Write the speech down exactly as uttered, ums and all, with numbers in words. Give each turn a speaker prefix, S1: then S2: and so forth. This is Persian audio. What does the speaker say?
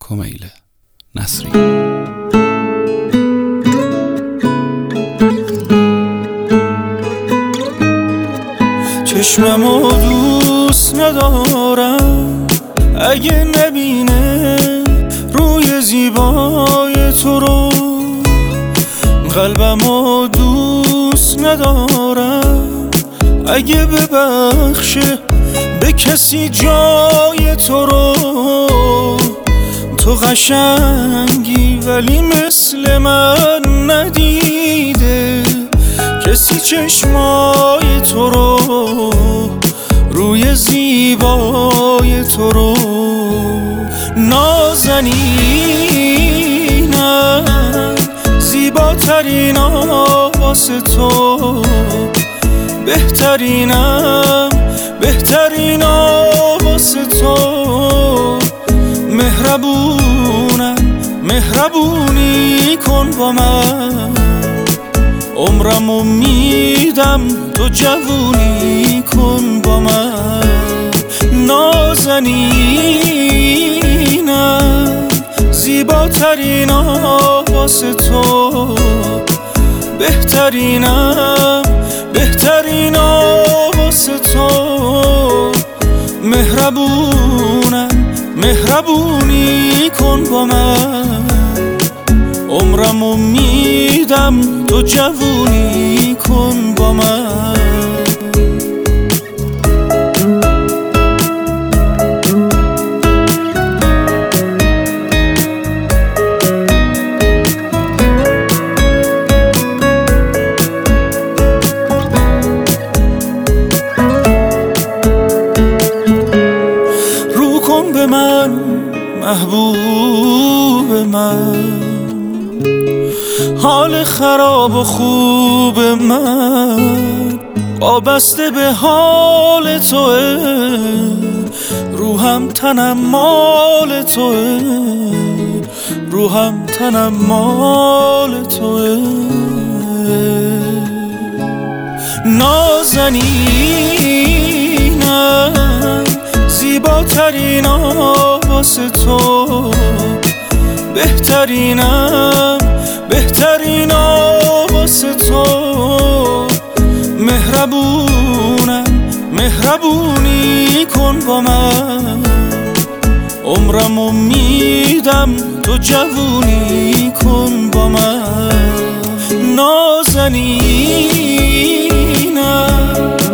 S1: کمیل نصری.
S2: چشممو دوست ندارم اگه نبینه روی زیبای تو رو، قلبمو دوست ندارم اگه ببخشه به کسی جای تو رو. تو قشنگی ولی مثل من ندیده کسی چشمای تو رو، روی زیبای تو رو. نازنینم زیباترین واسه تو، بهترینم بهترین واسه تو. مهربونم مهربونی کن با من، عمرمو میدم تو جوونی کن با من. نازنینم زیباترین واسه تو، بهترینم بهترین واسه تو. مهربونم مهربونی کن با من، عمرمو میدم تو جوونی کن با من. رو کن به من محبوب من، حال خراب و خوب من وابسته به حال توه. روحم تنم مال توه، روحم تنم مال توه. نازنینم زیباترین واسه تو، بهترینم بهترین واسه تو. مهربونم مهربونی کن با من، عمرمو میدم تو جوونی کن با من. نازنینم